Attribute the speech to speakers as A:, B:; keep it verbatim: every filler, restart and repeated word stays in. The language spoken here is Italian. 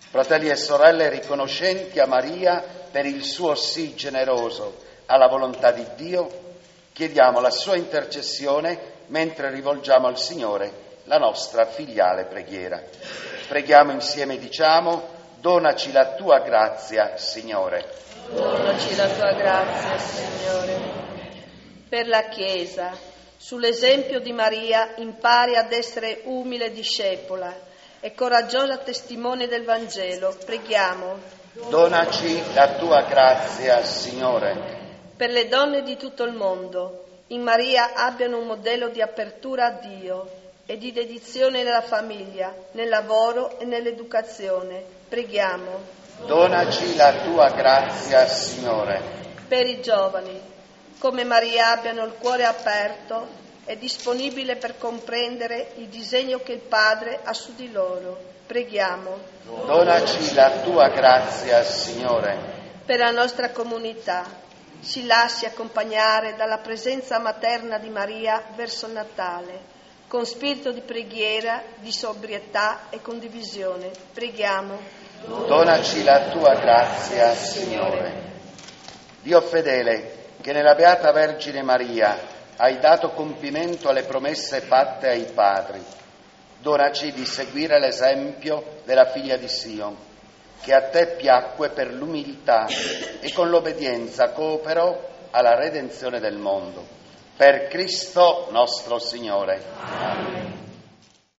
A: Fratelli e sorelle, riconoscenti a Maria per il suo sì generoso alla volontà di Dio, chiediamo la sua intercessione mentre rivolgiamo al Signore la nostra filiale preghiera. Preghiamo insieme e diciamo: donaci la tua grazia, Signore.
B: Donaci la tua grazia, Signore. Per la Chiesa, sull'esempio di Maria, impari ad essere umile discepola e coraggiosa testimone del Vangelo. Preghiamo.
A: Donaci la tua grazia, Signore.
B: Per le donne di tutto il mondo, in Maria abbiano un modello di apertura a Dio e di dedizione nella famiglia, nel lavoro e nell'educazione. Preghiamo.
A: Donaci la tua grazia, Signore.
B: Per i giovani, come Maria, abbiano il cuore aperto e disponibile per comprendere il disegno che il Padre ha su di loro. Preghiamo.
A: Donaci la tua grazia, Signore.
B: Per la nostra comunità, si lasci accompagnare dalla presenza materna di Maria verso il Natale, con spirito di preghiera, di sobrietà e condivisione. Preghiamo.
A: Donaci la tua grazia, Signore. Dio fedele, che nella Beata Vergine Maria hai dato compimento alle promesse fatte ai padri, donaci di seguire l'esempio della figlia di Sion, che a te piacque per l'umiltà e con l'obbedienza cooperò alla redenzione del mondo. Per Cristo nostro Signore. Amen.